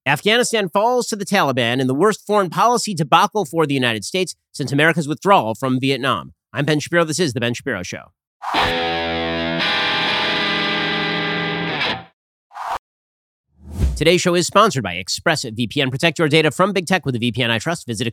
Afghanistan falls to the Taliban in the worst foreign policy debacle for the United States since America's withdrawal from Vietnam. I'm Ben Shapiro. This is The Ben Shapiro Show. Today's show is sponsored by ExpressVPN. Protect your data from big tech with a VPN I trust. Visit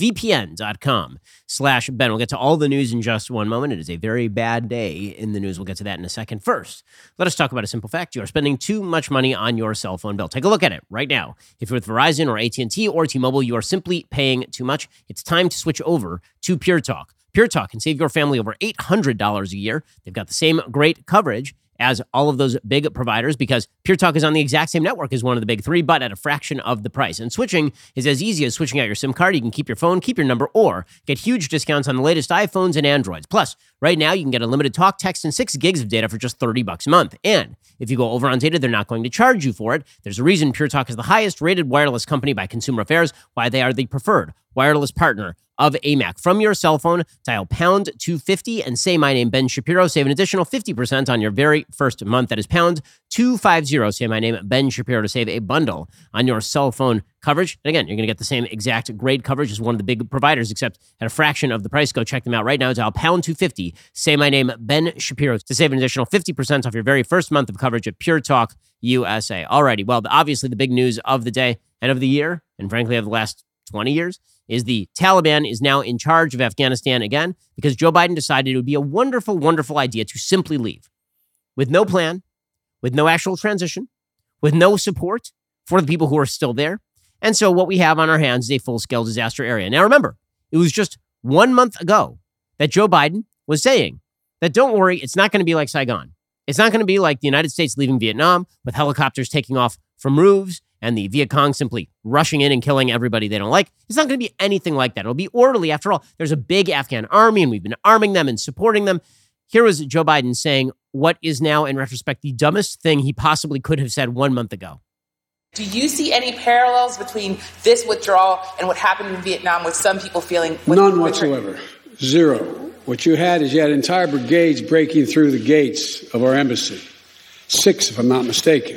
expressvpn.com/Ben. We'll get to all the news in just one moment. It is a very bad day in the news. We'll get to that in a second. First, let us talk about a simple fact. You are spending too much money on your cell phone bill. Take a look at it right now. If you're with Verizon or AT&T or T-Mobile, you are simply paying too much. It's time to switch over to Pure Talk. Pure Talk can save your family over $800 a year. They've got the same great coverage as all of those big providers because Pure Talk is on the exact same network as one of the big three, but at a fraction of the price. And switching is as easy as switching out your SIM card. You can keep your phone, keep your number, or get huge discounts on the latest iPhones and Androids. Plus, right now, you can get unlimited talk, text, and 6 gigs of data for just $30 a month. And if you go over on data, they're not going to charge you for it. There's a reason Pure Talk is the highest rated wireless company by Consumer Affairs, why they are the preferred wireless partner of AMAC. From your cell phone, dial pound 250 and say my name, Ben Shapiro. Save an additional 50% on your very first month. That is pound 250. Say my name, Ben Shapiro, to save a bundle on your cell phone coverage. And again, you're going to get the same exact great coverage as one of the big providers, except at a fraction of the price. Go check them out right now. Dial pound 250. Say my name, Ben Shapiro, to save an additional 50% off your very first month of coverage at Pure Talk USA. Alrighty, well, obviously the big news of the day and of the year, and frankly of the last 20 years, is the Taliban is now in charge of Afghanistan again because Joe Biden decided it would be a wonderful, wonderful idea to simply leave with no plan, with no actual transition, with no support for the people who are still there. And so what we have on our hands is a full-scale disaster area. Now remember, it was just 1 month ago that Joe Biden was saying that don't worry, it's not going to be like Saigon. It's not going to be like the United States leaving Vietnam with helicopters taking off from roofs and the Viet Cong simply rushing in and killing everybody they don't like. It's not going to be anything like that. It'll be orderly. After all, there's a big Afghan army, and we've been arming them and supporting them. Here was Joe Biden saying what is now, in retrospect, the dumbest thing he possibly could have said 1 month ago. Do you see any parallels between this withdrawal and what happened in Vietnam with some people feeling... None whatsoever. Zero. What you had entire brigades breaking through the gates of our embassy. 6, if I'm not mistaken.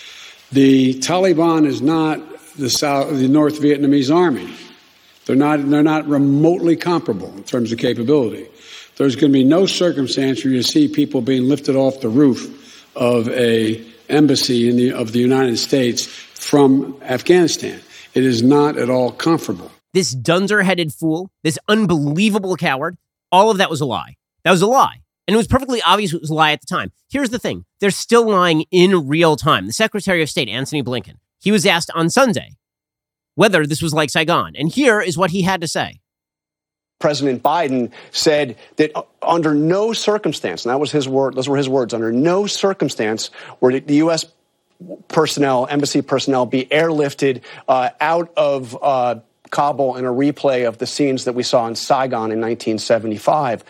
The Taliban is not the North Vietnamese army. They're not remotely comparable in terms of capability. There's going to be no circumstance where you see people being lifted off the roof of a embassy of the United States from Afghanistan. It is not at all comparable. This dunderheaded fool, this unbelievable coward, all of that was a lie. That was a lie. And it was perfectly obvious it was a lie at the time. Here's the thing. They're still lying in real time. The Secretary of State, Antony Blinken, he was asked on Sunday whether this was like Saigon. And here is what he had to say. President Biden said that under no circumstance, and that was his word, those were his words, under no circumstance were the U.S. personnel, embassy personnel, be airlifted out of Kabul in a replay of the scenes that we saw in Saigon in 1975.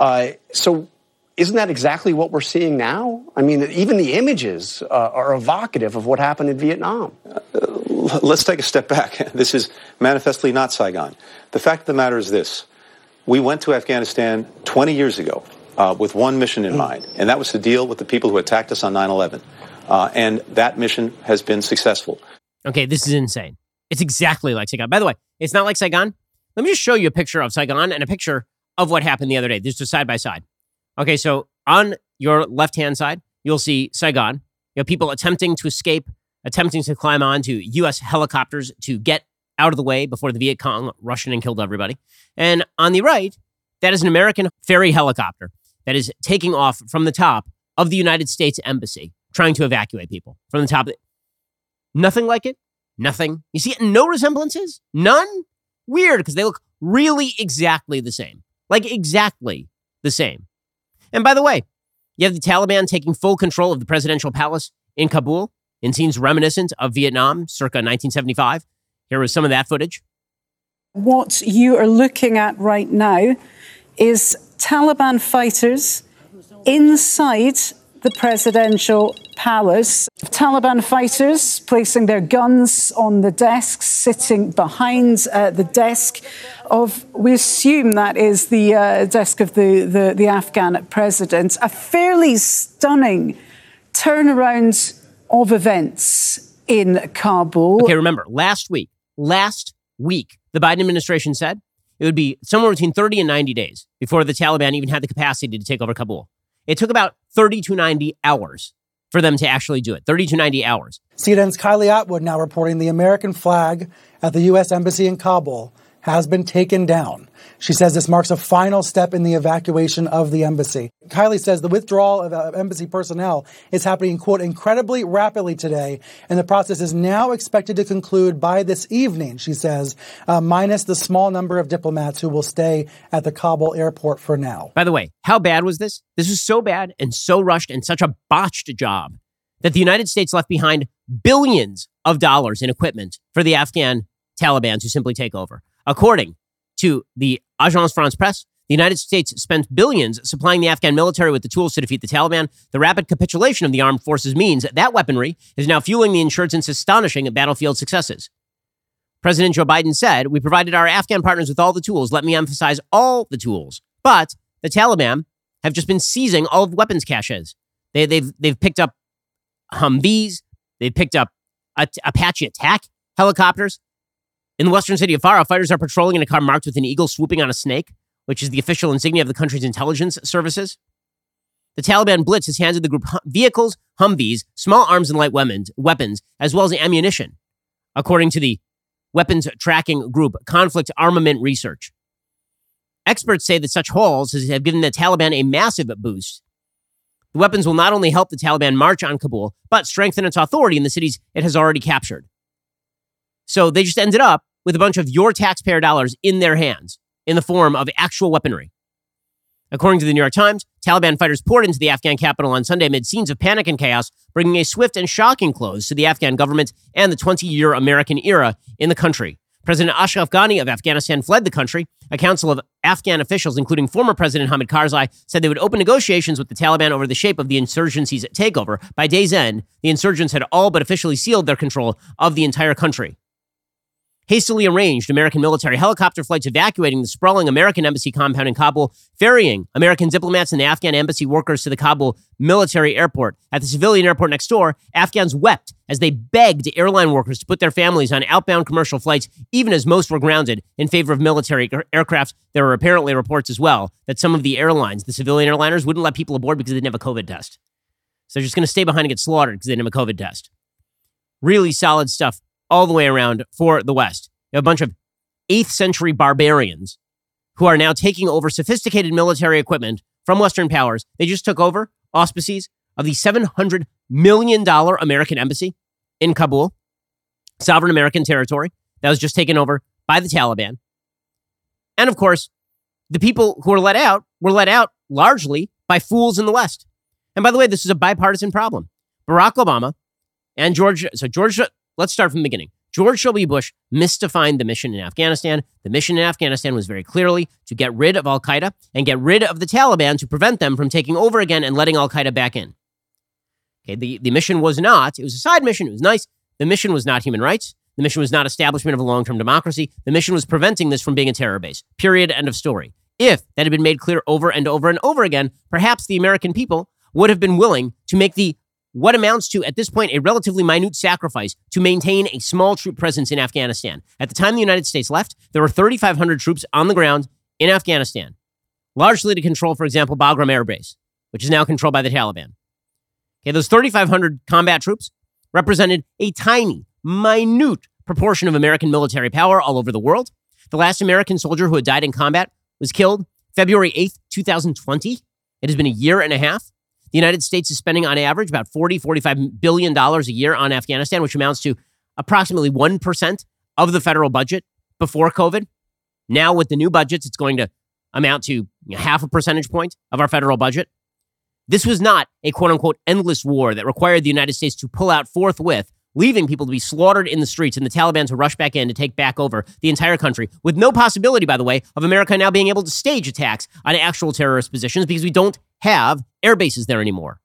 So isn't that exactly what we're seeing now? I mean, even the images are evocative of what happened in Vietnam. Let's take a step back. This is manifestly not Saigon. The fact of the matter is this. We went to Afghanistan 20 years ago with one mission in mind, and that was to deal with the people who attacked us on 9/11. And that mission has been successful. Okay, this is insane. It's exactly like Saigon. By the way, it's not like Saigon. Let me just show you a picture of Saigon and a picture of what happened the other day. These are side by side. Okay, so on your left-hand side, you'll see Saigon. You have people attempting to escape, attempting to climb onto U.S. helicopters to get out of the way before the Viet Cong rushed in and killed everybody. And on the right, that is an American ferry helicopter that is taking off from the top of the United States Embassy, trying to evacuate people from the top. Nothing like it. Nothing. You see no resemblances? None? Weird, because they look really exactly the same. Like exactly the same. And by the way, you have the Taliban taking full control of the presidential palace in Kabul in scenes reminiscent of Vietnam circa 1975. Here was some of that footage. What you are looking at right now is Taliban fighters inside the presidential palace. Taliban fighters placing their guns on the desks, sitting behind the desk of, we assume that is the desk of the Afghan president. A fairly stunning turnaround of events in Kabul. Okay, remember, last week, the Biden administration said it would be somewhere between 30 and 90 days before the Taliban even had the capacity to take over Kabul. It took about 30 to 90 hours for them to actually do it. 30 to 90 hours. CNN's Kylie Atwood now reporting the American flag at the U.S. Embassy in Kabul has been taken down. She says this marks a final step in the evacuation of the embassy. Kylie says the withdrawal of embassy personnel is happening, quote, incredibly rapidly today, and the process is now expected to conclude by this evening, she says, minus the small number of diplomats who will stay at the Kabul airport for now. By the way, how bad was this? This was so bad and so rushed and such a botched job that the United States left behind billions of dollars in equipment for the Afghan Taliban to simply take over. According to the Agence France-Presse, the United States spent billions supplying the Afghan military with the tools to defeat the Taliban. The rapid capitulation of the armed forces means that weaponry is now fueling the insurgents' astonishing battlefield successes. President Joe Biden said, "We provided our Afghan partners with all the tools. Let me emphasize all the tools." But the Taliban have just been seizing all of the weapons caches. They've picked up Humvees. They've picked up Apache attack helicopters. In the western city of Farah, fighters are patrolling in a car marked with an eagle swooping on a snake, which is the official insignia of the country's intelligence services. The Taliban Blitz has handed the group vehicles, Humvees, small arms and light weapons, as well as ammunition, according to the weapons tracking group Conflict Armament Research. Experts say that such hauls have given the Taliban a massive boost. The weapons will not only help the Taliban march on Kabul, but strengthen its authority in the cities it has already captured. So they just ended up with a bunch of your taxpayer dollars in their hands in the form of actual weaponry. According to the New York Times, Taliban fighters poured into the Afghan capital on Sunday amid scenes of panic and chaos, bringing a swift and shocking close to the Afghan government and the 20-year American era in the country. President Ashraf Ghani of Afghanistan fled the country. A council of Afghan officials, including former President Hamid Karzai, said they would open negotiations with the Taliban over the shape of the insurgency's takeover. By day's end, the insurgents had all but officially sealed their control of the entire country. Hastily arranged American military helicopter flights evacuating the sprawling American embassy compound in Kabul, ferrying American diplomats and the Afghan embassy workers to the Kabul military airport. At the civilian airport next door, Afghans wept as they begged airline workers to put their families on outbound commercial flights, even as most were grounded in favor of military aircraft. There were apparently reports as well that some of the airlines, the civilian airliners, wouldn't let people aboard because they didn't have a COVID test. So they're just going to stay behind and get slaughtered because they didn't have a COVID test. Really solid stuff all the way around for the West. You have a bunch of 8th century barbarians who are now taking over sophisticated military equipment from Western powers. They just took over auspices of the $700 million American embassy in Kabul, sovereign American territory that was just taken over by the Taliban. And of course, the people who were let out largely by fools in the West. And by the way, this is a bipartisan problem. Barack Obama and George, let's start from the beginning. George W. Bush misdefined the mission in Afghanistan. The mission in Afghanistan was very clearly to get rid of al-Qaeda and get rid of the Taliban to prevent them from taking over again and letting al-Qaeda back in. Okay, the mission was not, it was a side mission, it was nice. The mission was not human rights. The mission was not establishment of a long-term democracy. The mission was preventing this from being a terror base. Period. End of story. If that had been made clear over and over and over again, perhaps the American people would have been willing to make what amounts to, at this point, a relatively minute sacrifice to maintain a small troop presence in Afghanistan. At the time the United States left, there were 3,500 troops on the ground in Afghanistan, largely to control, for example, Bagram Air Base, which is now controlled by the Taliban. Okay, those 3,500 combat troops represented a tiny, minute proportion of American military power all over the world. The last American soldier who had died in combat was killed February 8th, 2020. It has been a year and a half. The United States is spending on average about $45 billion a year on Afghanistan, which amounts to approximately 1% of the federal budget before COVID. Now with the new budgets, it's going to amount to half a percentage point of our federal budget. This was not a quote unquote endless war that required the United States to pull out forthwith, leaving people to be slaughtered in the streets and the Taliban to rush back in to take back over the entire country, with no possibility, by the way, of America now being able to stage attacks on actual terrorist positions because we don't have air bases there anymore.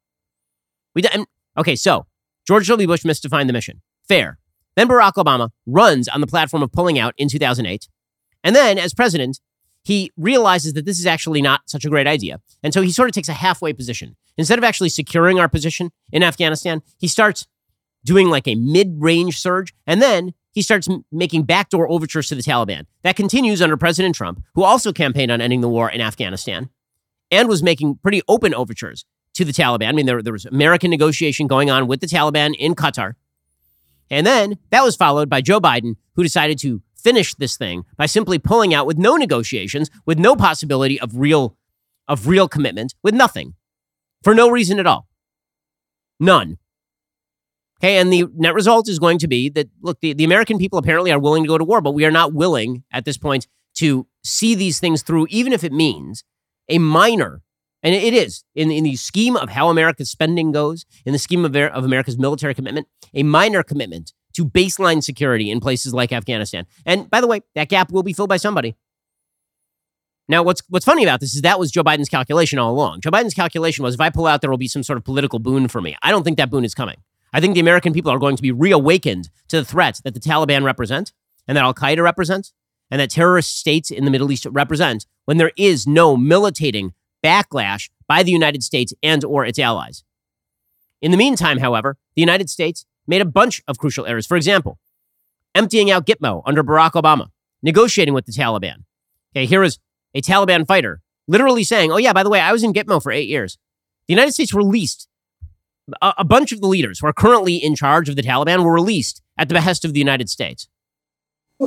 Okay, so George W. Bush misdefined the mission. Fair. Then Barack Obama runs on the platform of pulling out in 2008. And then, as president, he realizes that this is actually not such a great idea. And so he sort of takes a halfway position. Instead of actually securing our position in Afghanistan, he starts doing like a mid-range surge, and then he starts making backdoor overtures to the Taliban. That continues under President Trump, who also campaigned on ending the war in Afghanistan and was making pretty open overtures to the Taliban. I mean, there was American negotiation going on with the Taliban in Qatar. And then that was followed by Joe Biden, who decided to finish this thing by simply pulling out with no negotiations, with no possibility of real commitment, with nothing, for no reason at all. None. Okay, and the net result is going to be that, look, the American people apparently are willing to go to war, but we are not willing at this point to see these things through, even if it means a minor, and it is, in the scheme of how America's spending goes, in the scheme of America's military commitment, a minor commitment to baseline security in places like Afghanistan. And by the way, that gap will be filled by somebody. Now, what's funny about this is that was Joe Biden's calculation all along. Joe Biden's calculation was, if I pull out, there will be some sort of political boon for me. I don't think that boon is coming. I think the American people are going to be reawakened to the threat that the Taliban represent, and that Al-Qaeda represents, and that terrorist states in the Middle East represent, when there is no militating backlash by the United States and or its allies. In the meantime, however, the United States made a bunch of crucial errors. For example, emptying out Gitmo under Barack Obama, negotiating with the Taliban. Okay, here is a Taliban fighter literally saying, oh yeah, by the way, I was in Gitmo for 8 years. The United States released a bunch of the leaders who are currently in charge of the Taliban were released at the behest of the United States. I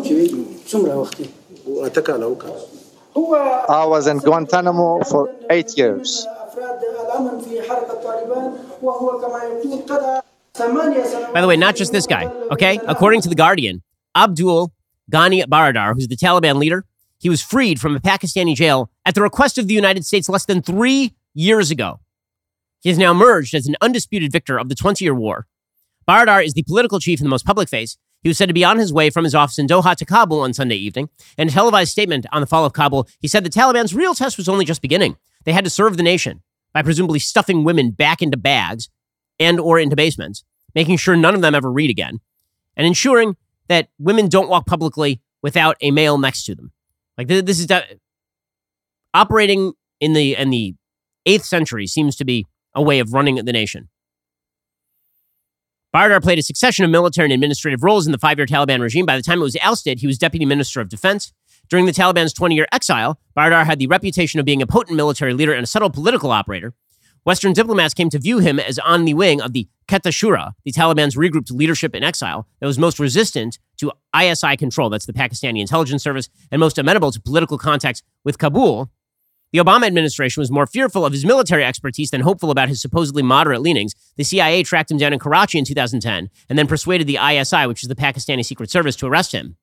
was in Guantanamo for 8 years. By the way, not just this guy, okay? According to The Guardian, Abdul Ghani Baradar, who's the Taliban leader, he was freed from a Pakistani jail at the request of the United States less than 3 years ago. He has now emerged as an undisputed victor of the 20-year war. Baradar is the political chief and the most public face. He was said to be on his way from his office in Doha to Kabul on Sunday evening. In a televised statement on the fall of Kabul, he said the Taliban's real test was only just beginning. They had to serve the nation by presumably stuffing women back into bags and or into basements, making sure none of them ever read again, and ensuring that women don't walk publicly without a male next to them. Like this is operating in the 8th century seems to be a way of running the nation. Baradar played a succession of military and administrative roles in the 5-year Taliban regime. By the time it was ousted, he was Deputy Minister of Defense. During the Taliban's 20-year exile, Baradar had the reputation of being a potent military leader and a subtle political operator. Western diplomats came to view him as on the wing of the Quetta Shura, the Taliban's regrouped leadership in exile that was most resistant to ISI control, that's the Pakistani intelligence service, and most amenable to political contacts with Kabul. The Obama administration was more fearful of his military expertise than hopeful about his supposedly moderate leanings. The CIA tracked him down in Karachi in 2010 and then persuaded the ISI, which is the Pakistani Secret Service, to arrest him.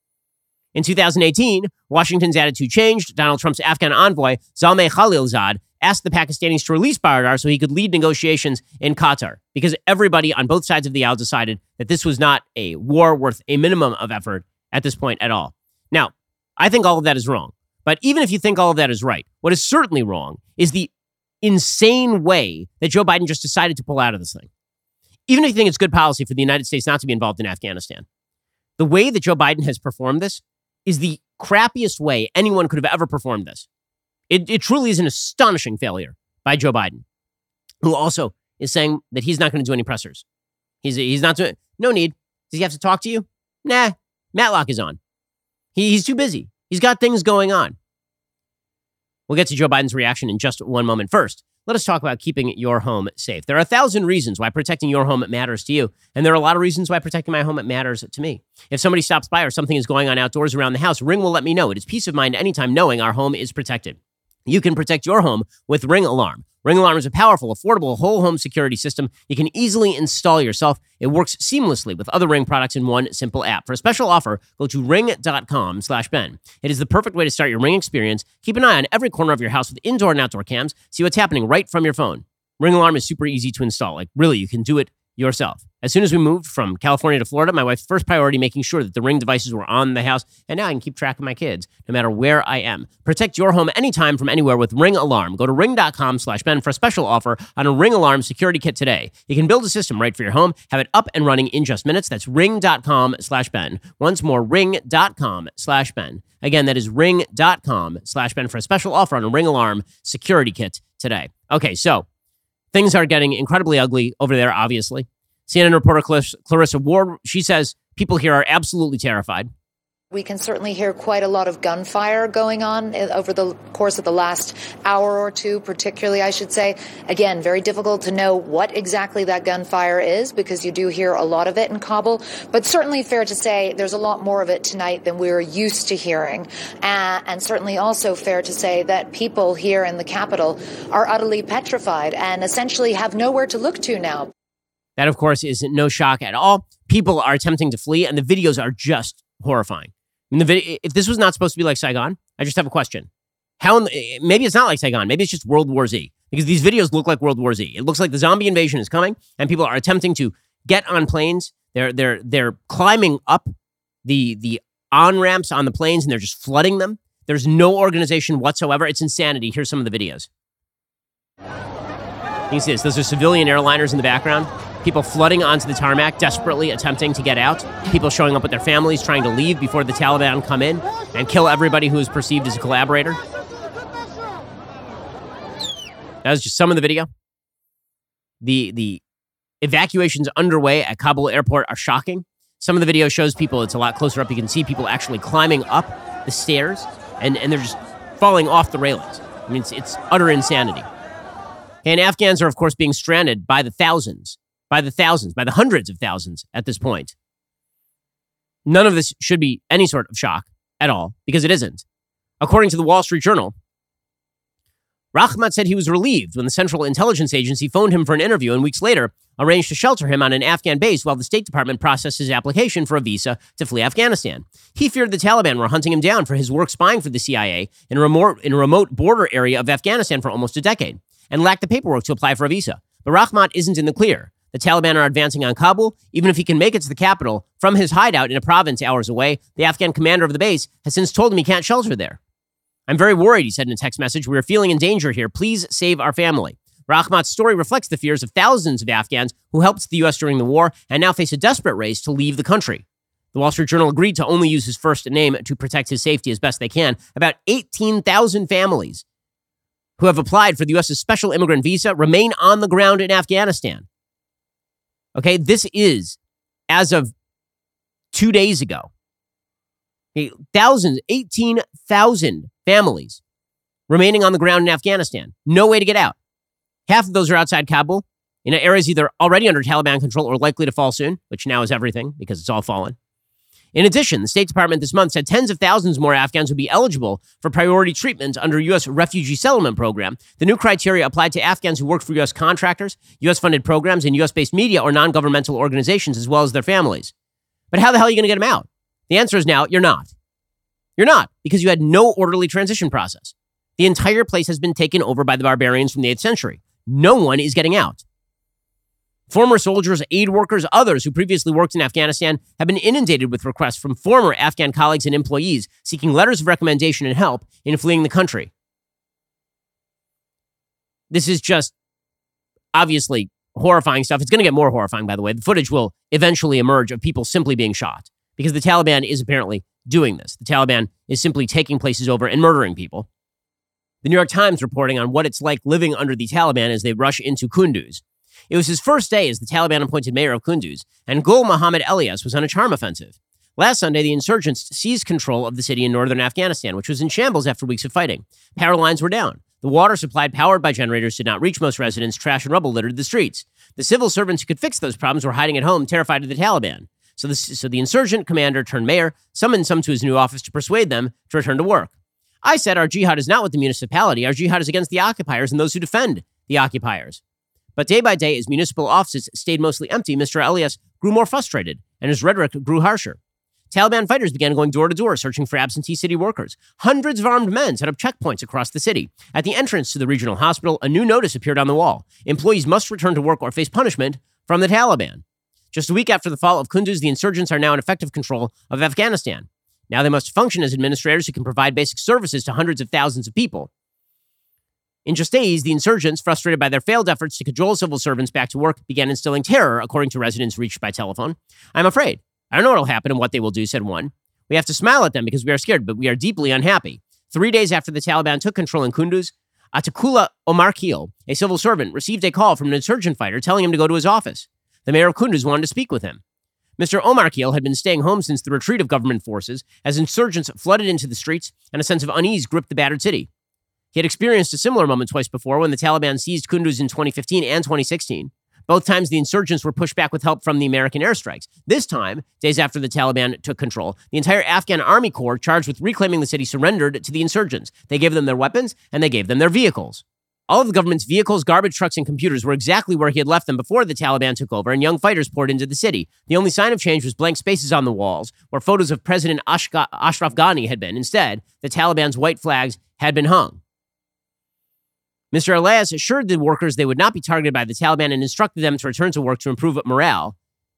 In 2018, Washington's attitude changed. Donald Trump's Afghan envoy, Zalmay Khalilzad, asked the Pakistanis to release Baradar so he could lead negotiations in Qatar, because everybody on both sides of the aisle decided that this was not a war worth a minimum of effort at this point at all. Now, I think all of that is wrong. But even if you think all of that is right, what is certainly wrong is the insane way that Joe Biden just decided to pull out of this thing. Even if you think it's good policy for the United States not to be involved in Afghanistan, the way that Joe Biden has performed this is the crappiest way anyone could have ever performed this. It truly is an astonishing failure by Joe Biden, who also is saying that he's not going to do any pressers. He's not doing, no need. Does he have to talk to you? Nah, Matlock is on. He's too busy. He's got things going on. We'll get to Joe Biden's reaction in just one moment. First, let us talk about keeping your home safe. There are 1,000 reasons why protecting your home matters to you, and there are a lot of reasons why protecting my home matters to me. If somebody stops by or something is going on outdoors around the house, Ring will let me know. It is peace of mind anytime knowing our home is protected. You can protect your home with Ring Alarm. Ring Alarm is a powerful, affordable, whole home security system you can easily install yourself. It works seamlessly with other Ring products in one simple app. For a special offer, go to ring.com/Ben. It is the perfect way to start your Ring experience. Keep an eye on every corner of your house with indoor and outdoor cams. See what's happening right from your phone. Ring Alarm is super easy to install. Like, really, you can do it yourself. As soon as we moved from California to Florida, my wife's first priority making sure that the Ring devices were on the house, and now I can keep track of my kids no matter where I am. Protect your home anytime from anywhere with Ring Alarm. Go to ring.com/Ben for a special offer on a Ring Alarm security kit today. You can build a system right for your home, have it up and running in just minutes. That's ring.com/Ben. Once more, ring.com/Ben. Again, that is ring.com/Ben for a special offer on a Ring Alarm security kit today. Okay, so things are getting incredibly ugly over there, obviously. CNN reporter Clarissa Ward, she says people here are absolutely terrified. We can certainly hear quite a lot of gunfire going on over the course of the last hour or two, particularly, I should say. Again, very difficult to know what exactly that gunfire is because you do hear a lot of it in Kabul. But certainly fair to say there's a lot more of it tonight than we're used to hearing. And certainly also fair to say that people here in the capital are utterly petrified and essentially have nowhere to look to now. That, of course, is no shock at all. People are attempting to flee, and the videos are just horrifying. If this was not supposed to be like Saigon, I just have a question. Maybe it's not like Saigon. Maybe it's just World War Z, because these videos look like World War Z. It looks like the zombie invasion is coming, and people are attempting to get on planes. They're climbing up the on-ramps on the planes, and they're just flooding them. There's no organization whatsoever. It's insanity. Here's some of the videos. You can see this. Those are civilian airliners in the background. People flooding onto the tarmac, desperately attempting to get out. People showing up with their families, trying to leave before the Taliban come in and kill everybody who is perceived as a collaborator. That was just some of the video. The evacuations underway at Kabul airport are shocking. Some of the video shows people, it's a lot closer up. You can see people actually climbing up the stairs, and they're just falling off the railings. I mean, it's utter insanity. And Afghans are, of course, being stranded by the thousands, by the hundreds of thousands at this point. None of this should be any sort of shock at all, because it isn't. According to the Wall Street Journal, Rahmat said he was relieved when the Central Intelligence Agency phoned him for an interview and weeks later arranged to shelter him on an Afghan base while the State Department processed his application for a visa to flee Afghanistan. He feared the Taliban were hunting him down for his work spying for the CIA in a remote border area of Afghanistan for almost a decade and lacked the paperwork to apply for a visa. But Rahmat isn't in the clear. The Taliban are advancing on Kabul. Even if he can make it to the capital from his hideout in a province hours away, the Afghan commander of the base has since told him he can't shelter there. I'm very worried, he said in a text message. We are feeling in danger here. Please save our family. Rahmat's story reflects the fears of thousands of Afghans who helped the U.S. during the war and now face a desperate race to leave the country. The Wall Street Journal agreed to only use his first name to protect his safety as best they can. About 18,000 families who have applied for the U.S.'s special immigrant visa remain on the ground in Afghanistan. Okay, this is, as of 2 days ago, 18,000 families remaining on the ground in Afghanistan. No way to get out. Half of those are outside Kabul, in areas either already under Taliban control or likely to fall soon, which now is everything because it's all fallen. In addition, the State Department this month said tens of thousands more Afghans would be eligible for priority treatment under U.S. refugee settlement program. The new criteria applied to Afghans who worked for U.S. contractors, U.S.-funded programs, and U.S.-based media or non-governmental organizations, as well as their families. But how the hell are you going to get them out? The answer is now, you're not. You're not, because you had no orderly transition process. The entire place has been taken over by the barbarians from the 8th century. No one is getting out. Former soldiers, aid workers, others who previously worked in Afghanistan have been inundated with requests from former Afghan colleagues and employees seeking letters of recommendation and help in fleeing the country. This is just obviously horrifying stuff. It's going to get more horrifying, by the way. The footage will eventually emerge of people simply being shot because the Taliban is apparently doing this. The Taliban is simply taking places over and murdering people. The New York Times reporting on what it's like living under the Taliban as they rush into Kunduz. It was his first day as the Taliban-appointed mayor of Kunduz, and Gul Mohammad Elias was on a charm offensive. Last Sunday, the insurgents seized control of the city in northern Afghanistan, which was in shambles after weeks of fighting. Power lines were down. The water supply powered by generators did not reach most residents. Trash and rubble littered the streets. The civil servants who could fix those problems were hiding at home, terrified of the Taliban. So the insurgent commander turned mayor summoned some to his new office to persuade them to return to work. I said our jihad is not with the municipality. Our jihad is against the occupiers and those who defend the occupiers. But day by day, as municipal offices stayed mostly empty, Mr. Elias grew more frustrated, and his rhetoric grew harsher. Taliban fighters began going door to door, searching for absentee city workers. Hundreds of armed men set up checkpoints across the city. At the entrance to the regional hospital, a new notice appeared on the wall. Employees must return to work or face punishment from the Taliban. Just a week after the fall of Kunduz, the insurgents are now in effective control of Afghanistan. Now they must function as administrators who can provide basic services to hundreds of thousands of people. In just days, the insurgents, frustrated by their failed efforts to cajole civil servants back to work, began instilling terror, according to residents reached by telephone. I'm afraid. I don't know what will happen and what they will do, said one. We have to smile at them because we are scared, but we are deeply unhappy. 3 days after the Taliban took control in Kunduz, Atakula Omarkeel, a civil servant, received a call from an insurgent fighter telling him to go to his office. The mayor of Kunduz wanted to speak with him. Mr. Omarkeel had been staying home since the retreat of government forces as insurgents flooded into the streets and a sense of unease gripped the battered city. He had experienced a similar moment twice before when the Taliban seized Kunduz in 2015 and 2016. Both times the insurgents were pushed back with help from the American airstrikes. This time, days after the Taliban took control, the entire Afghan army corps charged with reclaiming the city surrendered to the insurgents. They gave them their weapons and they gave them their vehicles. All of the government's vehicles, garbage trucks, and computers were exactly where he had left them before the Taliban took over, and young fighters poured into the city. The only sign of change was blank spaces on the walls, where photos of President Ashraf Ghani had been. Instead, the Taliban's white flags had been hung. Mr. Elias assured the workers they would not be targeted by the Taliban and instructed them to return to work to improve morale.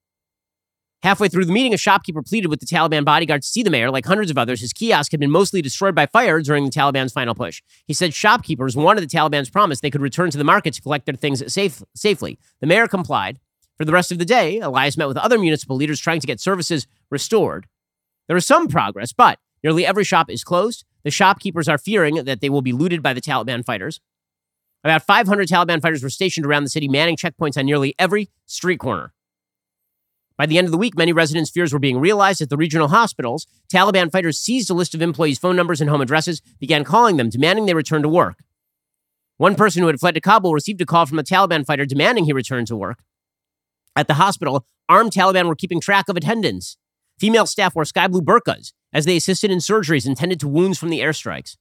Halfway through the meeting, a shopkeeper pleaded with the Taliban bodyguard to see the mayor. Like hundreds of others, his kiosk had been mostly destroyed by fire during the Taliban's final push. He said shopkeepers wanted the Taliban's promise they could return to the market to collect their things safely. The mayor complied. For the rest of the day, Elias met with other municipal leaders trying to get services restored. There was some progress, but nearly every shop is closed. The shopkeepers are fearing that they will be looted by the Taliban fighters. About 500 Taliban fighters were stationed around the city, manning checkpoints on nearly every street corner. By the end of the week, many residents' fears were being realized at the regional hospitals. Taliban fighters seized a list of employees' phone numbers and home addresses, began calling them, demanding they return to work. One person who had fled to Kabul received a call from a Taliban fighter demanding he return to work. At the hospital, armed Taliban were keeping track of attendance. Female staff wore sky blue burqas as they assisted in surgeries and tended to wounds from the airstrikes.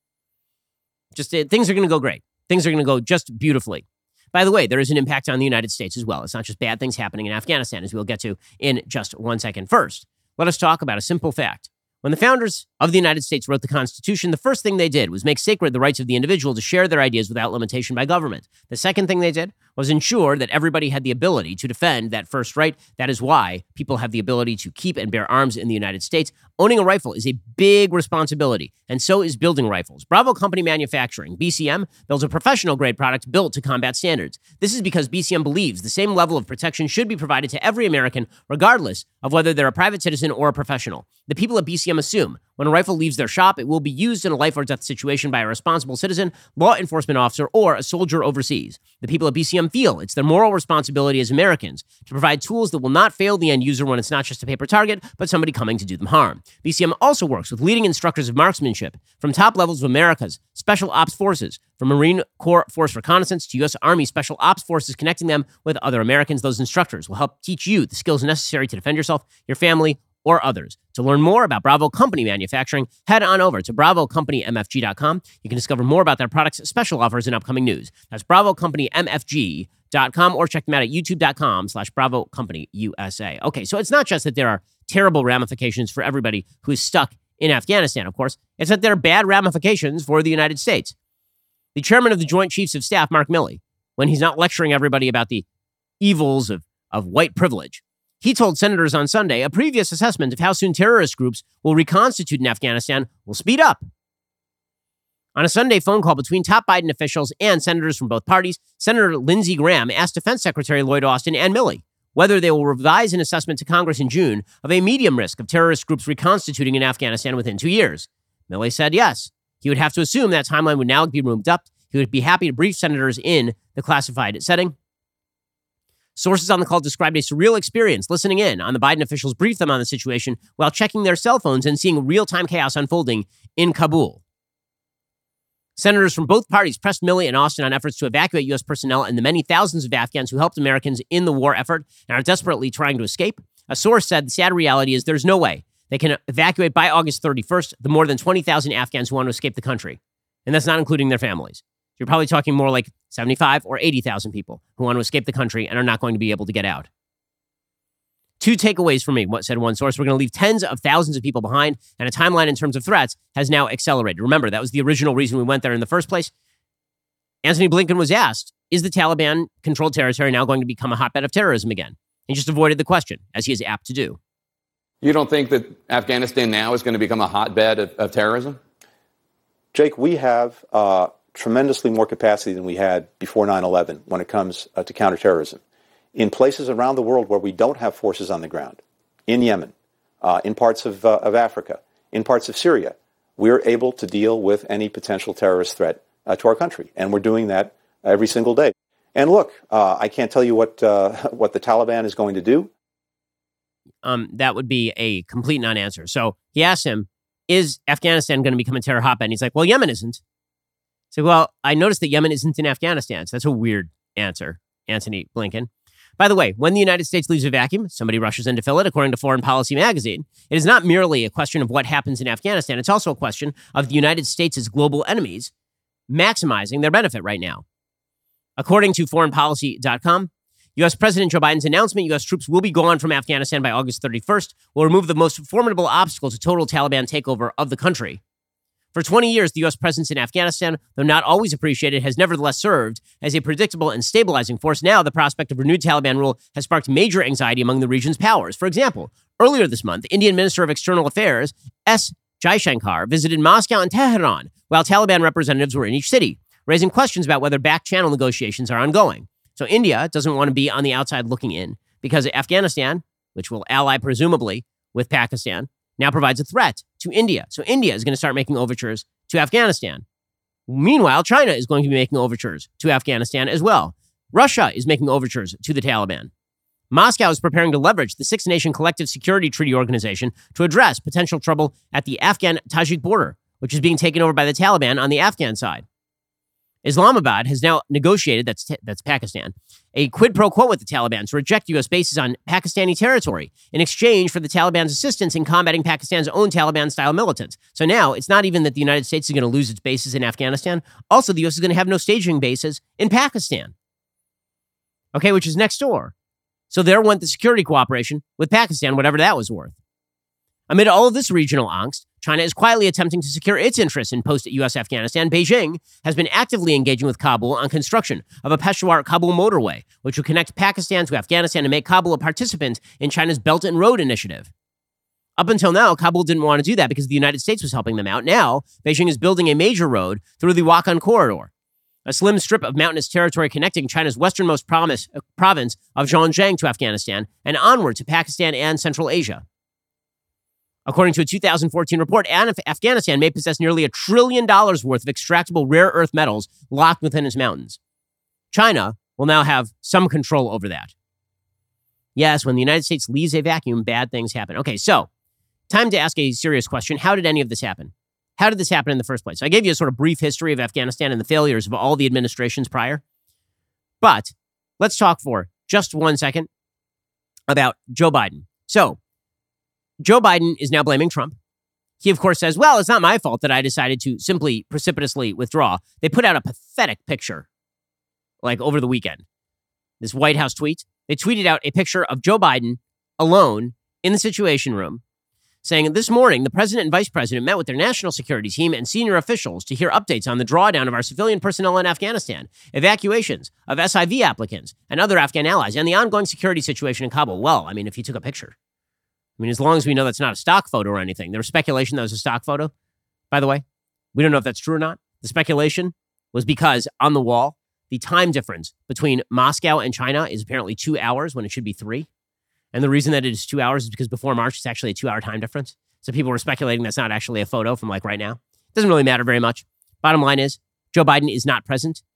Things are going to go great. Things are going to go just beautifully. By the way, there is an impact on the United States as well. It's not just bad things happening in Afghanistan, as we'll get to in just 1 second. First, let us talk about a simple fact. When the founders of the United States wrote the Constitution, the first thing they did was make sacred the rights of the individual to share their ideas without limitation by government. The second thing they did was ensure that everybody had the ability to defend that first right. That is why people have the ability to keep and bear arms in the United States. Owning a rifle is a big responsibility, and so is building rifles. Bravo Company Manufacturing, BCM, builds a professional-grade product built to combat standards. This is because BCM believes the same level of protection should be provided to every American, regardless of whether they're a private citizen or a professional. The people at BCM assume when a rifle leaves their shop, it will be used in a life or death situation by a responsible citizen, law enforcement officer, or a soldier overseas. The people at BCM feel it's their moral responsibility as Americans to provide tools that will not fail the end user when it's not just a paper target, but somebody coming to do them harm. BCM also works with leading instructors of marksmanship from top levels of America's Special Ops Forces, from Marine Corps Force Reconnaissance to U.S. Army Special Ops Forces, connecting them with other Americans. Those instructors will help teach you the skills necessary to defend yourself, your family, or others. To learn more about Bravo Company Manufacturing, head on over to BravoCompanyMFG.com. You can discover more about their products, special offers, and upcoming news. That's BravoCompanyMFG.com, or check them out at YouTube.com/BravoCompanyUSA. Okay, so it's not just that there are terrible ramifications for everybody who is stuck in Afghanistan, of course. It's that there are bad ramifications for the United States. The chairman of the Joint Chiefs of Staff, Mark Milley, when he's not lecturing everybody about the evils of white privilege, he told senators on Sunday a previous assessment of how soon terrorist groups will reconstitute in Afghanistan will speed up. On a Sunday phone call between top Biden officials and senators from both parties, Senator Lindsey Graham asked Defense Secretary Lloyd Austin and Milley whether they will revise an assessment to Congress in June of a medium risk of terrorist groups reconstituting in Afghanistan within 2 years. Milley said yes. He would have to assume that timeline would now be moved up. He would be happy to brief senators in the classified setting. Sources on the call described a surreal experience listening in on the Biden officials brief them on the situation while checking their cell phones and seeing real-time chaos unfolding in Kabul. Senators from both parties pressed Milley and Austin on efforts to evacuate U.S. personnel and the many thousands of Afghans who helped Americans in the war effort and are desperately trying to escape. A source said the sad reality is there's no way they can evacuate by August 31st the more than 20,000 Afghans who want to escape the country. And that's not including their families. You're probably talking more like 75 or 80,000 people who want to escape the country and are not going to be able to get out. 2 takeaways for me, said one source. We're going to leave tens of thousands of people behind, and a timeline in terms of threats has now accelerated. Remember, that was the original reason we went there in the first place. Antony Blinken was asked, is the Taliban-controlled territory now going to become a hotbed of terrorism again? He just avoided the question, as he is apt to do. You don't think that Afghanistan now is going to become a hotbed of terrorism? Jake, we have tremendously more capacity than we had before 9/11 when it comes to counterterrorism. In places around the world where we don't have forces on the ground, in Yemen, in parts of Africa, in parts of Syria, we're able to deal with any potential terrorist threat to our country. And we're doing that every single day. And look, I can't tell you what the Taliban is going to do. That would be a complete non-answer. So he asked him, is Afghanistan going to become a terror hotbed? And he's like, well, Yemen isn't. So, well, I noticed that Yemen isn't in Afghanistan. So that's a weird answer, Antony Blinken. By the way, when the United States leaves a vacuum, somebody rushes in to fill it, according to Foreign Policy magazine. It is not merely a question of what happens in Afghanistan. It's also a question of the United States' global enemies maximizing their benefit right now. According to foreignpolicy.com, U.S. President Joe Biden's announcement U.S. troops will be gone from Afghanistan by August 31st will remove the most formidable obstacle to total Taliban takeover of the country. For 20 years, the U.S. presence in Afghanistan, though not always appreciated, has nevertheless served as a predictable and stabilizing force. Now, the prospect of renewed Taliban rule has sparked major anxiety among the region's powers. For example, earlier this month, Indian Minister of External Affairs S. Jaishankar visited Moscow and Tehran, while Taliban representatives were in each city, raising questions about whether back-channel negotiations are ongoing. So India doesn't want to be on the outside looking in because Afghanistan, which will ally presumably with Pakistan, now provides a threat to India. So India is going to start making overtures to Afghanistan. Meanwhile, China is going to be making overtures to Afghanistan as well. Russia is making overtures to the Taliban. Moscow is preparing to leverage the Six-Nation Collective Security Treaty Organization to address potential trouble at the Afghan-Tajik border, which is being taken over by the Taliban on the Afghan side. Islamabad has now negotiated, that's Pakistan, a quid pro quo with the Taliban to reject U.S. bases on Pakistani territory in exchange for the Taliban's assistance in combating Pakistan's own Taliban-style militants. So now it's not even that the United States is going to lose its bases in Afghanistan. Also, the U.S. is going to have no staging bases in Pakistan, okay, which is next door. So there went the security cooperation with Pakistan, whatever that was worth. Amid all of this regional angst, China is quietly attempting to secure its interests in post-U.S. Afghanistan. Beijing has been actively engaging with Kabul on construction of a Peshawar-Kabul motorway, which will connect Pakistan to Afghanistan and make Kabul a participant in China's Belt and Road Initiative. Up until now, Kabul didn't want to do that because the United States was helping them out. Now, Beijing is building a major road through the Wakhan Corridor, a slim strip of mountainous territory connecting China's westernmost province of Xinjiang to Afghanistan and onward to Pakistan and Central Asia. According to a 2014 report, Afghanistan may possess nearly $1 trillion worth of extractable rare earth metals locked within its mountains. China will now have some control over that. Yes, when the United States leaves a vacuum, bad things happen. Okay, so time to ask a serious question. How did any of this happen? How did this happen in the first place? I gave you a sort of brief history of Afghanistan and the failures of all the administrations prior. But let's talk for just 1 second about Joe Biden. So, Joe Biden is now blaming Trump. He, of course, says, well, it's not my fault that I decided to simply precipitously withdraw. They put out a pathetic picture, like over the weekend. This White House tweet. They tweeted out a picture of Joe Biden alone in the Situation Room, saying, this morning, the president and vice president met with their national security team and senior officials to hear updates on the drawdown of our civilian personnel in Afghanistan, evacuations of SIV applicants and other Afghan allies, and the ongoing security situation in Kabul. Well, I mean, if he took a picture. I mean, as long as we know that's not a stock photo or anything. There was speculation that was a stock photo, by the way. We don't know if that's true or not. The speculation was because on the wall, the time difference between Moscow and China is apparently 2 hours when it should be 3. And the reason that it is 2 hours is because before March, it's actually a 2-hour time difference. So people were speculating that's not actually a photo from like right now. It doesn't really matter very much. Bottom line is, Joe Biden is not present.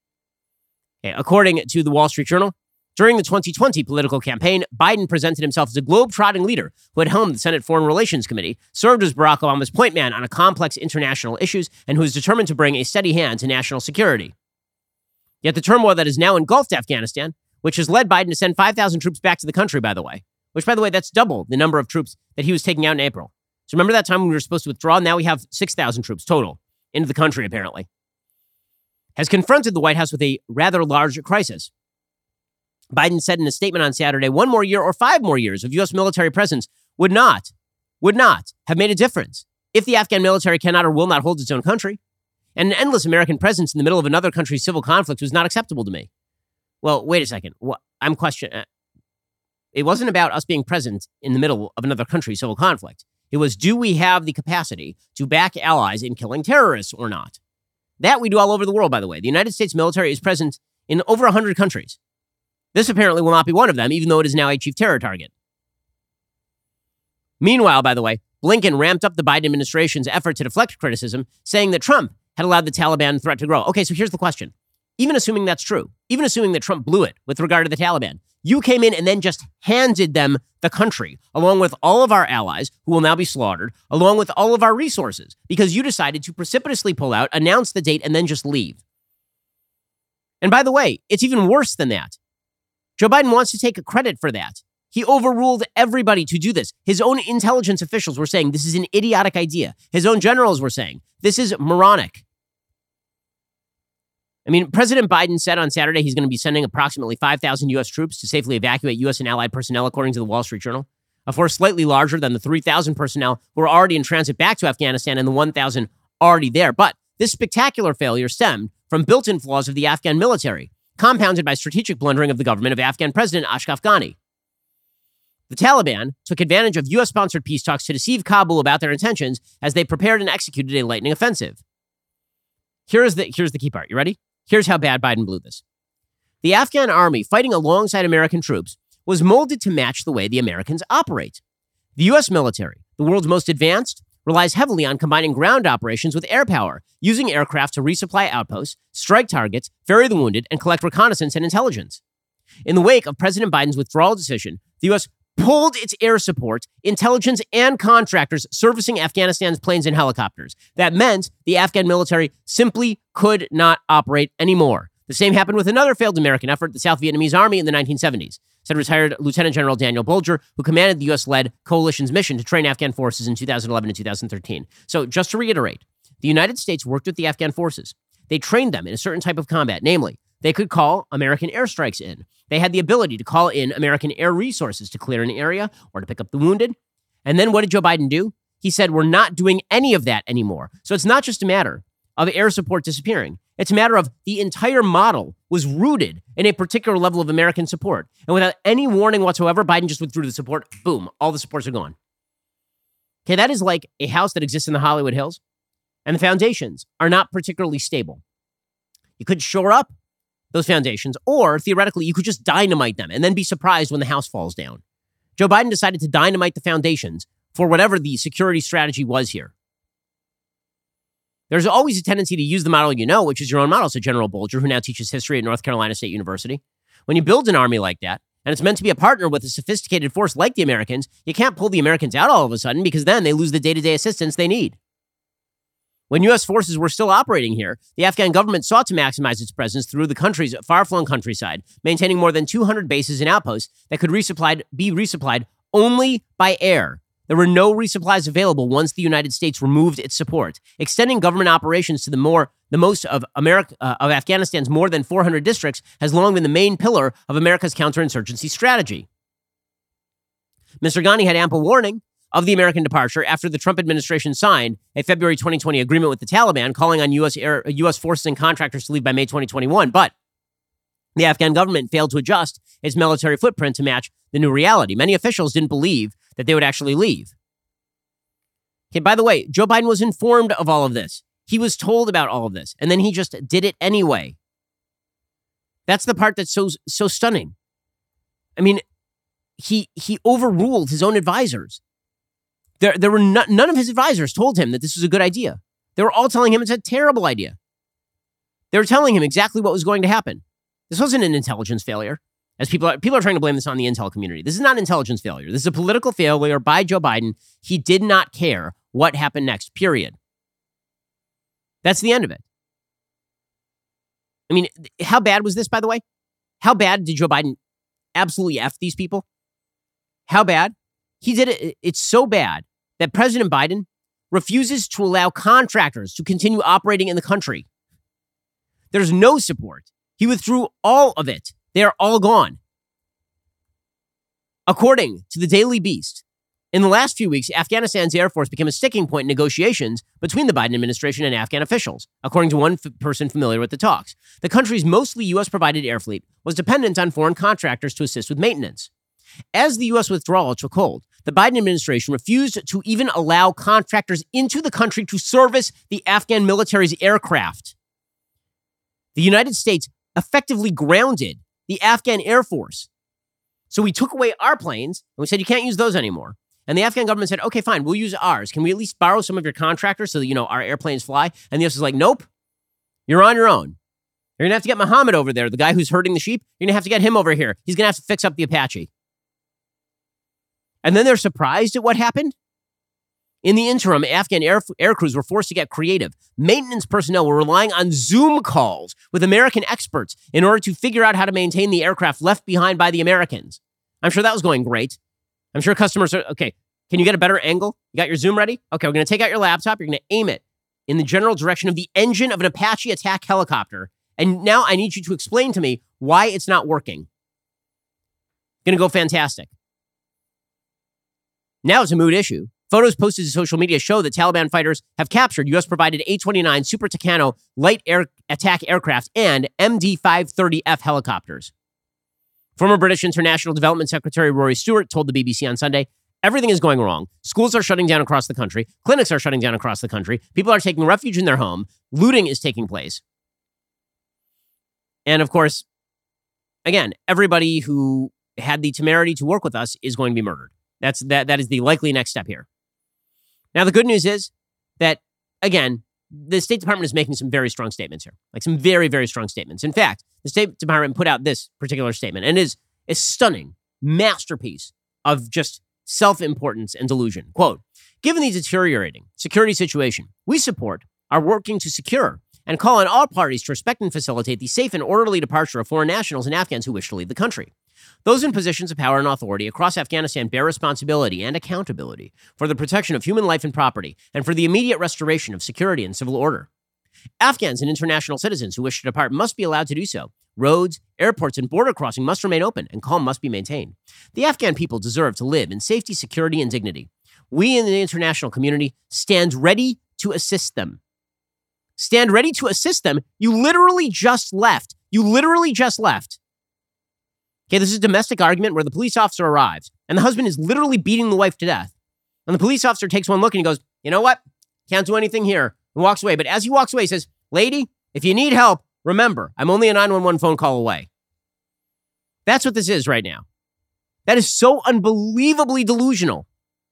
Okay, according to the Wall Street Journal, during the 2020 political campaign, Biden presented himself as a globe-trotting leader who had helmed the Senate Foreign Relations Committee, served as Barack Obama's point man on complex international issues, and who is determined to bring a steady hand to national security. Yet the turmoil that has now engulfed Afghanistan, which has led Biden to send 5,000 troops back to the country, by the way, that's double the number of troops that he was taking out in April. So remember that time when we were supposed to withdraw? Now we have 6,000 troops total into the country, apparently. Has confronted the White House with a rather large crisis. Biden said in a statement on Saturday, 1 more year or 5 more years of U.S. military presence would not have made a difference if the Afghan military cannot or will not hold its own country. And an endless American presence in the middle of another country's civil conflict was not acceptable to me. Well, wait a second. I'm questioning. It wasn't about us being present in the middle of another country's civil conflict. It was, do we have the capacity to back allies in killing terrorists or not? That we do all over the world, by the way. The United States military is present in over 100 countries. This apparently will not be one of them, even though it is now a chief terror target. Meanwhile, by the way, Blinken ramped up the Biden administration's effort to deflect criticism, saying that Trump had allowed the Taliban threat to grow. Okay, so here's the question. even assuming that's true, even assuming that Trump blew it with regard to the Taliban, you came in and then just handed them the country, along with all of our allies who will now be slaughtered, along with all of our resources, because you decided to precipitously pull out, announce the date, and then just leave. And by the way, it's even worse than that. Joe Biden wants to take credit for that. He overruled everybody to do this. His own intelligence officials were saying this is an idiotic idea. His own generals were saying this is moronic. I mean, President Biden said on Saturday he's going to be sending approximately 5,000 U.S. troops to safely evacuate U.S. and allied personnel, according to the Wall Street Journal, a force slightly larger than the 3,000 personnel who are already in transit back to Afghanistan and the 1,000 already there. But this spectacular failure stemmed from built-in flaws of the Afghan military, compounded by strategic blundering of the government of Afghan President Ashraf Ghani. The Taliban took advantage of U.S.-sponsored peace talks to deceive Kabul about their intentions as they prepared and executed a lightning offensive. Here's the key part. You ready? Here's how bad Biden blew this. The Afghan army, fighting alongside American troops, was molded to match the way the Americans operate. The U.S. military, the world's most advanced, relies heavily on combining ground operations with air power, using aircraft to resupply outposts, strike targets, ferry the wounded, and collect reconnaissance and intelligence. In the wake of President Biden's withdrawal decision, the U.S. pulled its air support, intelligence, and contractors servicing Afghanistan's planes and helicopters. That meant the Afghan military simply could not operate anymore. The same happened with another failed American effort, the South Vietnamese Army in the 1970s, said retired Lieutenant General Daniel Bolger, who commanded the U.S.-led coalition's mission to train Afghan forces in 2011 and 2013. So just to reiterate, the United States worked with the Afghan forces. They trained them in a certain type of combat, namely, they could call American airstrikes in. They had the ability to call in American air resources to clear an area or to pick up the wounded. And then what did Joe Biden do? He said, we're not doing any of that anymore. So it's not just a matter of air support disappearing. It's a matter of the entire model was rooted in a particular level of American support. And without any warning whatsoever, Biden just withdrew the support. Boom, all the supports are gone. Okay, that is like a house that exists in the Hollywood Hills, and the foundations are not particularly stable. You could shore up those foundations, or theoretically, you could just dynamite them and then be surprised when the house falls down. Joe Biden decided to dynamite the foundations for whatever the security strategy was here. There's always a tendency to use the model you know, which is your own model, said General Bolger, who now teaches history at North Carolina State University. When you build an army like that, and it's meant to be a partner with a sophisticated force like the Americans, you can't pull the Americans out all of a sudden because then they lose the day-to-day assistance they need. When U.S. forces were still operating here, the Afghan government sought to maximize its presence through the country's far-flung countryside, maintaining more than 200 bases and outposts that could be resupplied only by air. There were no resupplies available once the United States removed its support. Extending government operations to the most of Afghanistan's more than 400 districts has long been the main pillar of America's counterinsurgency strategy. Mr. Ghani had ample warning of the American departure after the Trump administration signed a February 2020 agreement with the Taliban calling on U.S. forces and contractors to leave by May 2021. But the Afghan government failed to adjust its military footprint to match the new reality. Many officials didn't believe that they would actually leave. Okay, by the way, Joe Biden was informed of all of this. He was told about all of this, and then he just did it anyway. That's the part that's so stunning. I mean, he overruled his own advisors. There were none of his advisors told him that this was a good idea. They were all telling him it's a terrible idea. They were telling him exactly what was going to happen. This wasn't an intelligence failure, as people are trying to blame this on the intel community. This is not intelligence failure. This is a political failure by Joe Biden. He did not care what happened next, period. That's the end of it. I mean, how bad was this, by the way? How bad did Joe Biden absolutely F these people? How bad? He did it. It's so bad that President Biden refuses to allow contractors to continue operating in the country. There's no support. He withdrew all of it. They are all gone. According to the Daily Beast, in the last few weeks, Afghanistan's Air Force became a sticking point in negotiations between the Biden administration and Afghan officials, according to one person familiar with the talks. The country's mostly U.S.-provided air fleet was dependent on foreign contractors to assist with maintenance. As the U.S. withdrawal took hold, the Biden administration refused to even allow contractors into the country to service the Afghan military's aircraft. The United States effectively grounded the Afghan Air Force. So we took away our planes, and we said, you can't use those anymore. And the Afghan government said, okay, fine, we'll use ours. Can we at least borrow some of your contractors so that, our airplanes fly? And the U.S. is like, nope, you're on your own. You're going to have to get Muhammad over there, the guy who's herding the sheep. You're going to have to get him over here. He's going to have to fix up the Apache. And then they're surprised at what happened. In the interim, Afghan air crews were forced to get creative. Maintenance personnel were relying on Zoom calls with American experts in order to figure out how to maintain the aircraft left behind by the Americans. I'm sure that was going great. I'm sure customers are, okay, can you get a better angle? You got your Zoom ready? Okay, we're going to take out your laptop. You're going to aim it in the general direction of the engine of an Apache attack helicopter. And now I need you to explain to me why it's not working. Going to go fantastic. Now it's a mood issue. Photos posted to social media show that Taliban fighters have captured U.S.-provided A-29 Super Tucano light attack aircraft and MD-530F helicopters. Former British International Development Secretary Rory Stewart told the BBC on Sunday, everything is going wrong. Schools are shutting down across the country. Clinics are shutting down across the country. People are taking refuge in their home. Looting is taking place. And of course, again, everybody who had the temerity to work with us is going to be murdered. That is the likely next step here. Now, the good news is that, again, the State Department is making some very strong statements here, like some very, very strong statements. In fact, the State Department put out this particular statement, and it is a stunning masterpiece of just self-importance and delusion. Quote, given the deteriorating security situation, we are working to secure and call on all parties to respect and facilitate the safe and orderly departure of foreign nationals and Afghans who wish to leave the country. Those in positions of power and authority across Afghanistan bear responsibility and accountability for the protection of human life and property and for the immediate restoration of security and civil order. Afghans and international citizens who wish to depart must be allowed to do so. Roads, airports, and border crossing must remain open, and calm must be maintained. The Afghan people deserve to live in safety, security, and dignity. We in the international community stand ready to assist them. Stand ready to assist them? You literally just left. Okay, this is a domestic argument where the police officer arrives, and the husband is literally beating the wife to death. And the police officer takes one look and he goes, you know what? Can't do anything here, and walks away. But as he walks away, he says, lady, if you need help, remember, I'm only a 911 phone call away. That's what this is right now. That is so unbelievably delusional.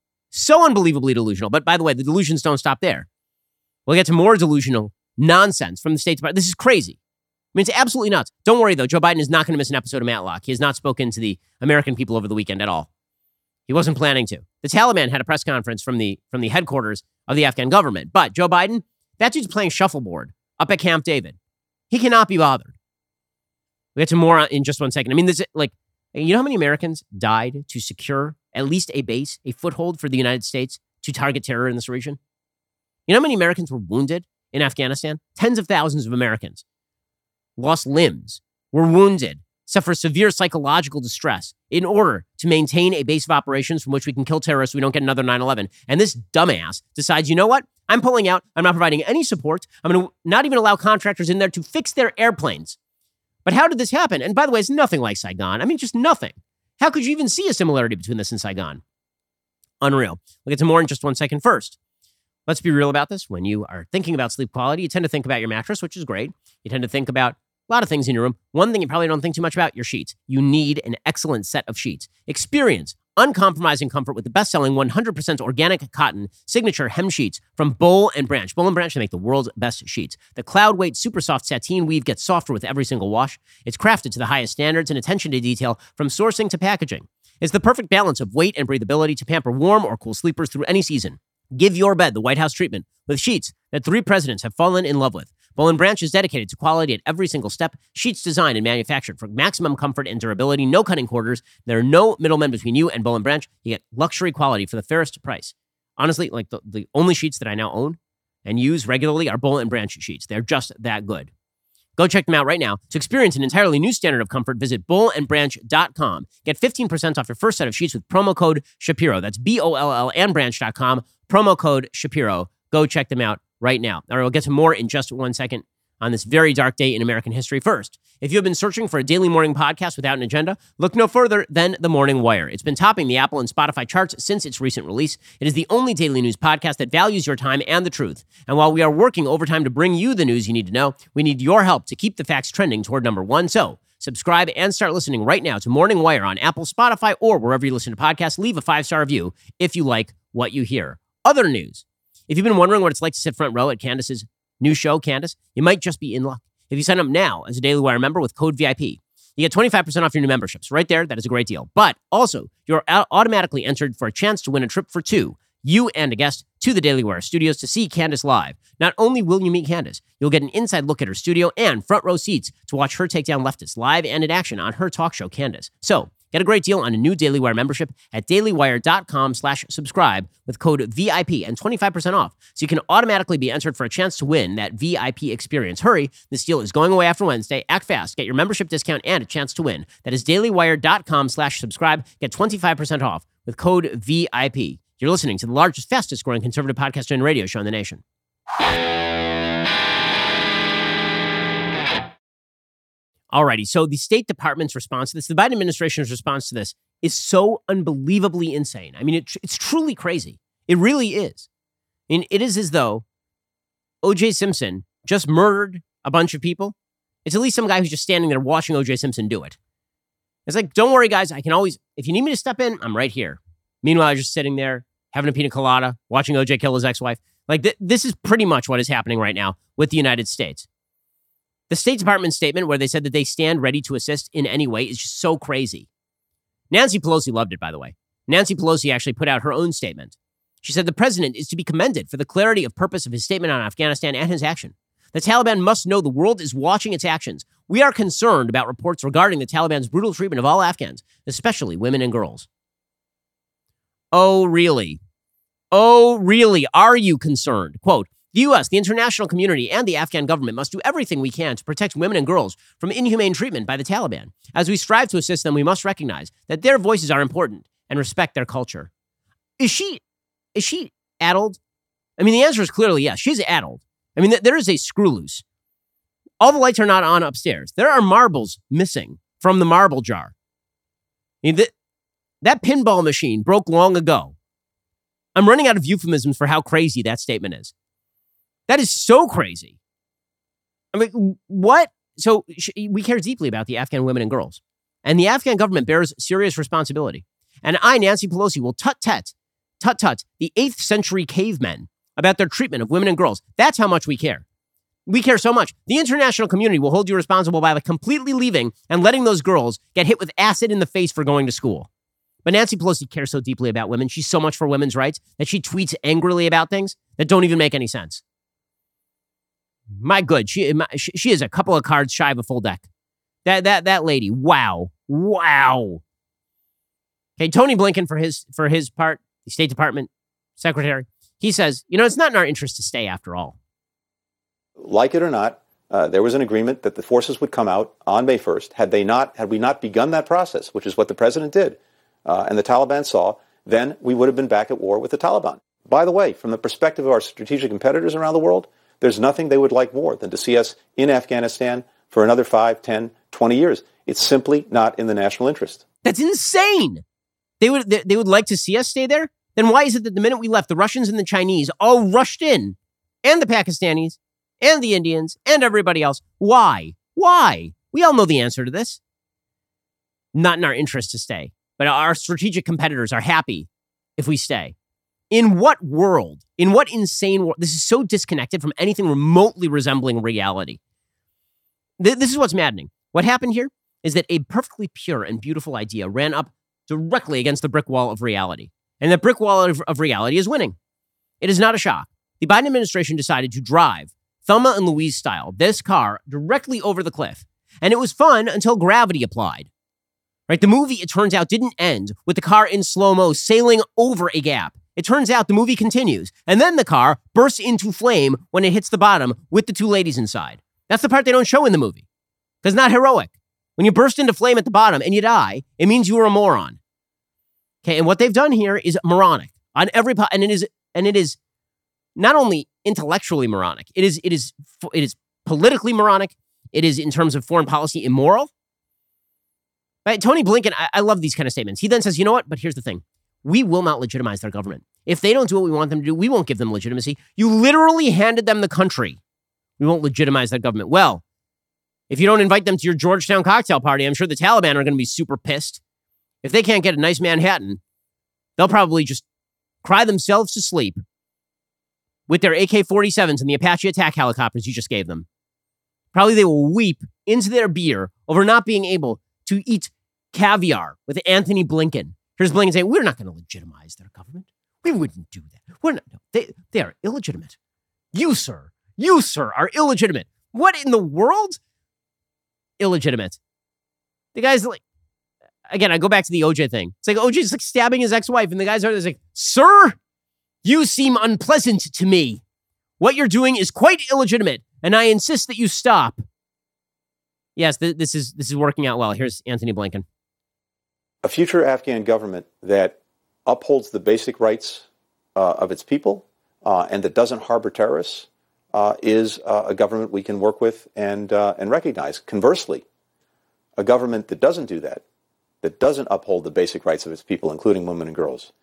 So unbelievably delusional. But by the way, the delusions don't stop there. We'll get to more delusional nonsense from the State Department. This is crazy. I mean, it's absolutely nuts. Don't worry, though. Joe Biden is not going to miss an episode of Matlock. He has not spoken to the American people over the weekend at all. He wasn't planning to. The Taliban had a press conference from the headquarters of the Afghan government. But Joe Biden, that dude's playing shuffleboard up at Camp David. He cannot be bothered. We'll get to more in just one second. I mean, this you know how many Americans died to secure at least a base, a foothold for the United States to target terror in this region? You know how many Americans were wounded in Afghanistan? Tens of thousands of Americans lost limbs, were wounded, suffer severe psychological distress in order to maintain a base of operations from which we can kill terrorists so we don't get another 9/11. And this dumbass decides, you know what? I'm pulling out. I'm not providing any support. I'm going to not even allow contractors in there to fix their airplanes. But how did this happen? And by the way, it's nothing like Saigon. I mean, just nothing. How could you even see a similarity between this and Saigon? Unreal. We'll get to more in just one second. First, let's be real about this. When you are thinking about sleep quality, you tend to think about your mattress, which is great. You tend to think about a lot of things in your room. One thing you probably don't think too much about, your sheets. You need an excellent set of sheets. Experience uncompromising comfort with the best-selling 100% organic cotton signature hem sheets from Boll & Branch. Boll & Branch, they make the world's best sheets. The Cloud Weight Super Soft Sateen Weave gets softer with every single wash. It's crafted to the highest standards and attention to detail from sourcing to packaging. It's the perfect balance of weight and breathability to pamper warm or cool sleepers through any season. Give your bed the White House treatment with sheets that 3 presidents have fallen in love with. Boll & Branch is dedicated to quality at every single step. Sheets designed and manufactured for maximum comfort and durability. No cutting corners. There are no middlemen between you and Boll & Branch. You get luxury quality for the fairest price. Honestly, like the only sheets that I now own and use regularly are Boll & Branch sheets. They're just that good. Go check them out right now. To experience an entirely new standard of comfort, visit bollandbranch.com. Get 15% off your first set of sheets with promo code Shapiro. That's BOLL and branch.com. Promo code Shapiro. Go check them out right now. All right, we'll get to more in just one second on this very dark day in American history. First, if you have been searching for a daily morning podcast without an agenda, look no further than The Morning Wire. It's been topping the Apple and Spotify charts since its recent release. It is the only daily news podcast that values your time and the truth. And while we are working overtime to bring you the news you need to know, we need your help to keep the facts trending toward number one. So subscribe and start listening right now to Morning Wire on Apple, Spotify, or wherever you listen to podcasts. Leave a 5-star review if you like what you hear. Other news. If you've been wondering what it's like to sit front row at Candace's new show, Candace, you might just be in luck. if you sign up now as a Daily Wire member with code VIP. You get 25% off your new memberships. Right there, that is a great deal. But also, you're automatically entered for a chance to win a trip for two, you and a guest, to the Daily Wire studios to see Candace live. Not only will you meet Candace, you'll get an inside look at her studio and front row seats to watch her take down leftists live and in action on her talk show, Candace. So, get a great deal on a new Daily Wire membership at dailywire.com/subscribe with code VIP and 25% off, so you can automatically be entered for a chance to win that VIP experience. Hurry, this deal is going away after Wednesday. Act fast. Get your membership discount and a chance to win. That is dailywire.com/subscribe. Get 25% off with code VIP. You're listening to the largest, fastest growing conservative podcast and radio show in the nation. Alrighty, so the State Department's response to this, the Biden administration's response to this, is so unbelievably insane. I mean, it's truly crazy. It really is. And it is as though O.J. Simpson just murdered a bunch of people. It's at least some guy who's just standing there watching O.J. Simpson do it. It's like, don't worry, guys. I can always, if you need me to step in, I'm right here. Meanwhile, I'm just sitting there having a pina colada, watching O.J. kill his ex-wife. Like, this is pretty much what is happening right now with the United States. The State Department statement where they said that they stand ready to assist in any way is just so crazy. Nancy Pelosi loved it, by the way. Nancy Pelosi actually put out her own statement. She said the president is to be commended for the clarity of purpose of his statement on Afghanistan and his action. The Taliban must know the world is watching its actions. We are concerned about reports regarding the Taliban's brutal treatment of all Afghans, especially women and girls. Oh, really? Oh, really? Are you concerned? Quote, the U.S., the international community, and the Afghan government must do everything we can to protect women and girls from inhumane treatment by the Taliban. As we strive to assist them, we must recognize that their voices are important and respect their culture. Is she addled? I mean, the answer is clearly yes. She's addled. I mean, there is a screw loose. All the lights are not on upstairs. There are marbles missing from the marble jar. I mean, that pinball machine broke long ago. I'm running out of euphemisms for how crazy that statement is. That is so crazy. I mean, what? So we care deeply about the Afghan women and girls. And the Afghan government bears serious responsibility. And I, Nancy Pelosi, will tut-tut the 8th century cavemen about their treatment of women and girls. That's how much we care. We care so much. The international community will hold you responsible by completely leaving and letting those girls get hit with acid in the face for going to school. But Nancy Pelosi cares so deeply about women. She's so much for women's rights that she tweets angrily about things that don't even make any sense. My good, she is a couple of cards shy of a full deck. That lady, wow. Okay, Tony Blinken for his part, the State Department secretary, he says, it's not in our interest to stay after all. Like it or not, there was an agreement that the forces would come out on May 1st. Had we not begun that process, which is what the president did, and the Taliban saw, then we would have been back at war with the Taliban. By the way, from the perspective of our strategic competitors around the world, there's nothing they would like more than to see us in Afghanistan for another 5, 10, 20 years. It's simply not in the national interest. That's insane. They would like to see us stay there? Then why is it that the minute we left, the Russians and the Chinese all rushed in, and the Pakistanis, and the Indians, and everybody else? Why? Why? We all know the answer to this. Not in our interest to stay. But our strategic competitors are happy if we stay. In what world? In what insane world? This is so disconnected from anything remotely resembling reality. This is what's maddening. What happened here is that a perfectly pure and beautiful idea ran up directly against the brick wall of reality. And the brick wall of reality is winning. It is not a shock. The Biden administration decided to drive, Thelma and Louise style, this car directly over the cliff. And it was fun until gravity applied. Right? The movie, it turns out, didn't end with the car in slow-mo sailing over a gap. It turns out the movie continues, and then the car bursts into flame when it hits the bottom with the two ladies inside. That's the part they don't show in the movie, because it's not heroic. When you burst into flame at the bottom and you die, it means you were a moron. Okay, and what they've done here is moronic on every and it is not only intellectually moronic. It is politically moronic. It is in terms of foreign policy immoral. Right? Tony Blinken, I love these kind of statements. He then says, you know what? But here's the thing. We will not legitimize their government. If they don't do what we want them to do, we won't give them legitimacy. You literally handed them the country. We won't legitimize their government. Well, if you don't invite them to your Georgetown cocktail party, I'm sure the Taliban are going to be super pissed. If they can't get a nice Manhattan, they'll probably just cry themselves to sleep with their AK-47s and the Apache attack helicopters you just gave them. Probably they will weep into their beer over not being able to eat caviar with Anthony Blinken. Here's Blinken saying, we're not going to legitimize their government. We wouldn't do that. We're not, no, they are illegitimate. You, sir, are illegitimate. What in the world? Illegitimate. The guy's like, again, I go back to the OJ thing. It's like OJ's like stabbing his ex-wife, and the guy's like, sir, you seem unpleasant to me. What you're doing is quite illegitimate, and I insist that you stop. Yes, this is working out well. Here's Anthony Blinken. A future Afghan government that upholds the basic rights of its people and that doesn't harbor terrorists is a government we can work with and recognize. Conversely, a government that doesn't do that, that doesn't uphold the basic rights of its people, including women and girls,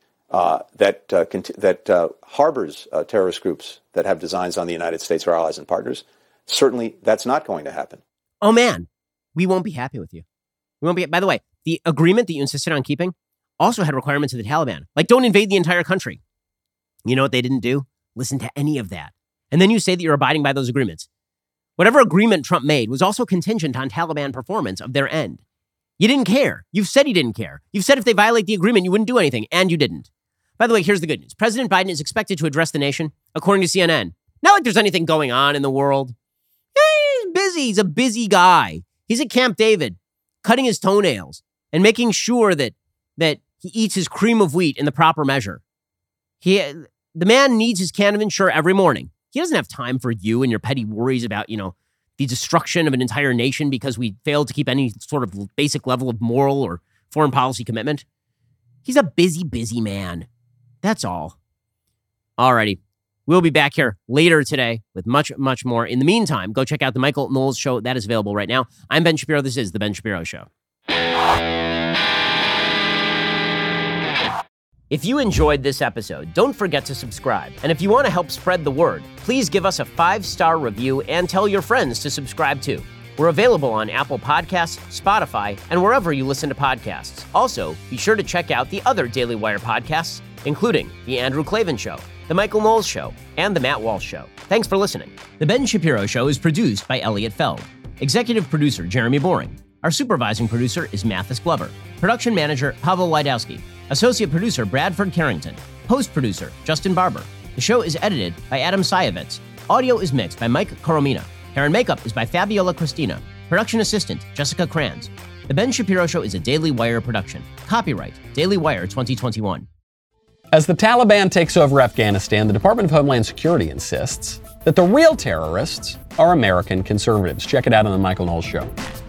that harbors terrorist groups that have designs on the United States or allies and partners, certainly that's not going to happen. Oh, man, we won't be happy with you. We won't be. By the way, the agreement that you insisted on keeping also had requirements of the Taliban, like don't invade the entire country. You know what they didn't do? Listen to any of that. And then you say that you're abiding by those agreements. Whatever agreement Trump made was also contingent on Taliban performance of their end. You didn't care. You've said you didn't care. You've said if they violate the agreement, you wouldn't do anything, and you didn't. By the way, here's the good news. President Biden is expected to address the nation, according to CNN. Not like there's anything going on in the world. He's busy. He's a busy guy. He's at Camp David, cutting his toenails and making sure that he eats his cream of wheat in the proper measure. The man needs his can of Ensure every morning. He doesn't have time for you and your petty worries about, the destruction of an entire nation because we failed to keep any sort of basic level of moral or foreign policy commitment. He's a busy, busy man. That's all. Alrighty. We'll be back here later today with much, much more. In the meantime, go check out the Michael Knowles Show. That is available right now. I'm Ben Shapiro. This is The Ben Shapiro Show. If you enjoyed this episode, don't forget to subscribe. And if you want to help spread the word, please give us a 5-star review and tell your friends to subscribe too. We're available on Apple Podcasts, Spotify, and wherever you listen to podcasts. Also, be sure to check out the other Daily Wire podcasts, including The Andrew Klavan Show, The Michael Knowles Show, and The Matt Walsh Show. Thanks for listening. The Ben Shapiro Show is produced by Elliot Feld. Executive producer, Jeremy Boring. Our supervising producer is Mathis Glover. Production manager, Pavel Wydowski. Associate producer, Bradford Carrington. Post-producer, Justin Barber. The show is edited by Adam Sayevitz. Audio is mixed by Mike Coromina. Hair and makeup is by Fabiola Cristina. Production assistant, Jessica Kranz. The Ben Shapiro Show is a Daily Wire production. Copyright, Daily Wire 2021. As the Taliban takes over Afghanistan, the Department of Homeland Security insists that the real terrorists are American conservatives. Check it out on The Michael Knowles Show.